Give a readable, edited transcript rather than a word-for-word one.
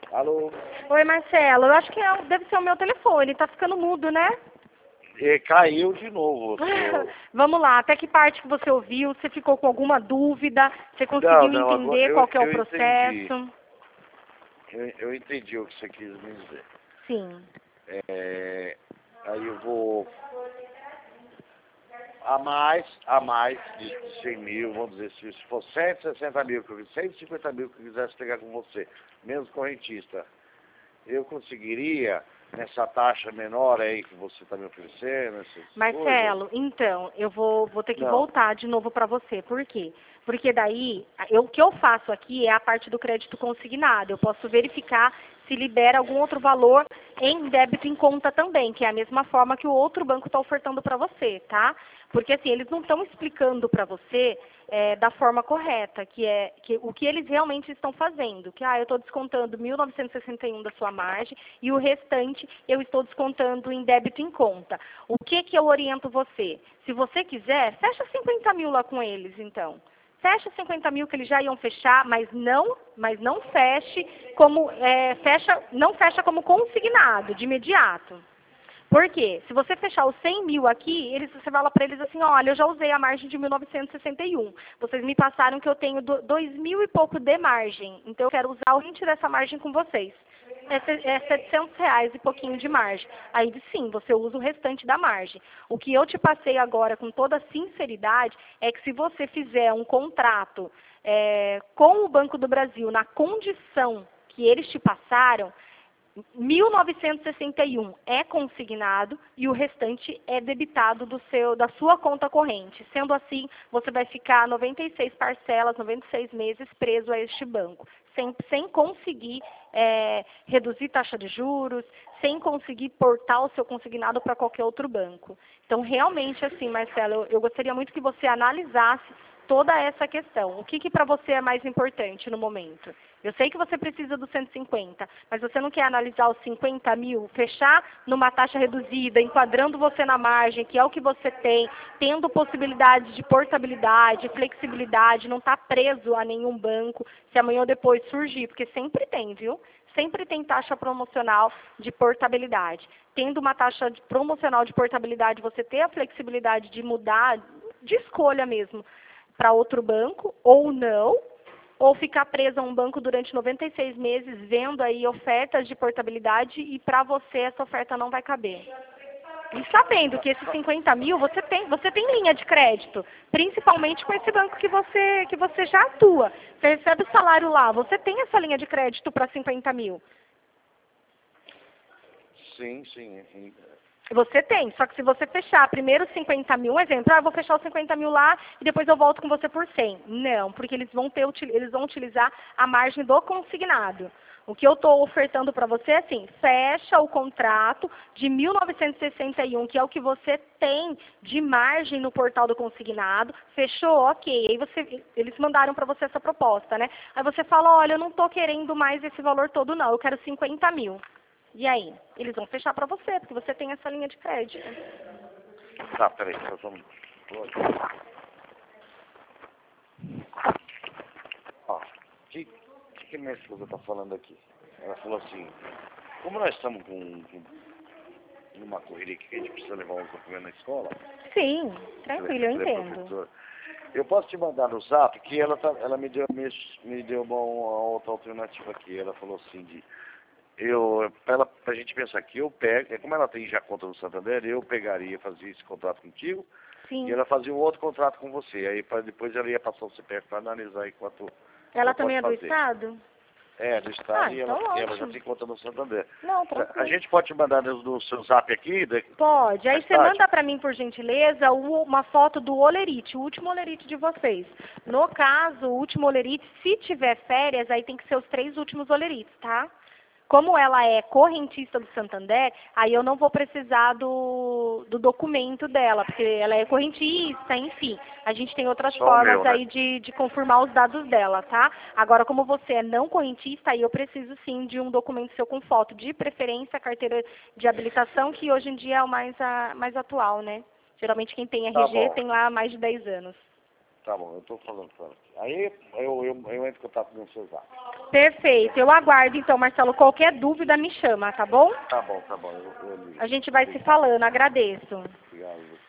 Alô? Oi, Marcelo. Eu acho que deve ser o meu telefone. Tá ficando mudo, né? Caiu de novo. Vamos lá. Até que parte que você ouviu? Você ficou com alguma dúvida? Você conseguiu Não, agora entender qual que é o entendi. processo? Eu entendi o que você quis me dizer. Sim. Aí eu vou a mais de 100 mil, vamos dizer, se for 160 mil, 150 mil que eu quisesse pegar com você, menos correntista, eu conseguiria nessa taxa menor aí que você está me oferecendo, essas Marcelo, coisas? então, eu vou ter que Não. voltar de novo para você. Por quê? Porque daí, o que eu faço aqui é a parte do crédito consignado. Eu posso verificar se libera algum outro valor em débito em conta também, que é a mesma forma que o outro banco está ofertando para você, tá? Porque assim, eles não estão explicando para você da forma correta, que o que eles realmente estão fazendo. Que eu estou descontando 1.961 da sua margem e o restante eu estou descontando em débito em conta. O que eu oriento você? Se você quiser, fecha 50 mil lá com eles, então. Fecha 50 mil que eles já iam fechar, mas não feche como não fecha como consignado de imediato. Por quê? Se você fechar os 100 mil aqui, você fala para eles assim, olha, eu já usei a margem de 1961. Vocês me passaram que eu tenho 2 mil e pouco de margem. Então eu quero usar o rente dessa margem com vocês. É 700 reais e pouquinho de margem. Aí sim, você usa o restante da margem. O que eu te passei agora com toda sinceridade é que se você fizer um contrato com o Banco do Brasil na condição que eles te passaram, 1.961 é consignado e o restante é debitado da sua conta corrente. Sendo assim, você vai ficar 96 parcelas, 96 meses preso a este banco, sem conseguir reduzir taxa de juros, sem conseguir portar o seu consignado para qualquer outro banco. Então, realmente, assim, Marcelo, eu gostaria muito que você analisasse toda essa questão. O que para você é mais importante no momento? Eu sei que você precisa dos 150, mas você não quer analisar os 50 mil, fechar numa taxa reduzida, enquadrando você na margem, que é o que você tem, tendo possibilidade de portabilidade, flexibilidade, não estar preso a nenhum banco, se amanhã ou depois surgir, porque sempre tem, viu? Sempre tem taxa promocional de portabilidade. Tendo uma taxa promocional de portabilidade, você ter a flexibilidade de mudar, de escolha mesmo, para outro banco, ou não, ou ficar preso a um banco durante 96 meses, vendo aí ofertas de portabilidade e para você essa oferta não vai caber. E sabendo que esses 50 mil, você tem linha de crédito, principalmente com esse banco que você já atua. Você recebe o salário lá, você tem essa linha de crédito para 50 mil. Sim. Você tem, só que se você fechar primeiro os 50 mil, um exemplo, eu vou fechar os 50 mil lá e depois eu volto com você por 100. Não, porque eles vão utilizar a margem do consignado. O que eu estou ofertando para você é assim, fecha o contrato de 1961, que é o que você tem de margem no portal do consignado, fechou, ok. Aí eles mandaram para você essa proposta, né? Aí você fala, olha, eu não estou querendo mais esse valor todo não, eu quero 50 mil. E aí? Eles vão fechar para você, porque você tem essa linha de crédito. Tá, peraí, nós vamos... Ó, o que minha esposa tá falando aqui? Ela falou assim, como nós estamos com uma correria aqui que a gente precisa levar uns documentos na escola... Sim, tranquilo, eu entendo. Professor, eu posso te mandar no zap que ela me deu uma outra alternativa aqui. Ela falou assim pra gente pensar que eu pego, como ela tem já conta no Santander, eu pegaria, fazia esse contrato contigo, Sim. e ela fazia um outro contrato com você. Aí depois ela ia passar o CPF para analisar enquanto Ela ela também pode é do fazer. Estado? É, do Estado, e então ela já ótimo. tem conta no Santander. Não, A tranquilo. gente pode te mandar no seu zap aqui? Pode. Aí Mais você tarde? manda para mim, por gentileza, uma foto do olerite, o último olerite de vocês. No caso, o último olerite, se tiver férias, aí tem que ser os 3 últimos olerites, tá? Como ela é correntista do Santander, aí eu não vou precisar do documento dela, porque ela é correntista, enfim. A gente tem outras Só o formas meu, né? aí de confirmar os dados dela, tá? Agora, como você é não correntista, aí eu preciso sim de um documento seu com foto, de preferência a carteira de habilitação, que hoje em dia é o mais atual, né? Geralmente quem tem Tá RG bom. tem lá há mais de 10 anos. Tá bom, eu tô falando pra ela. Aí eu entro em contato no seu zap. Perfeito. Eu aguardo, então, Marcelo. Qualquer dúvida, me chama, tá bom? Tá bom, eu ligo. A gente vai se falando. Agradeço. Obrigado.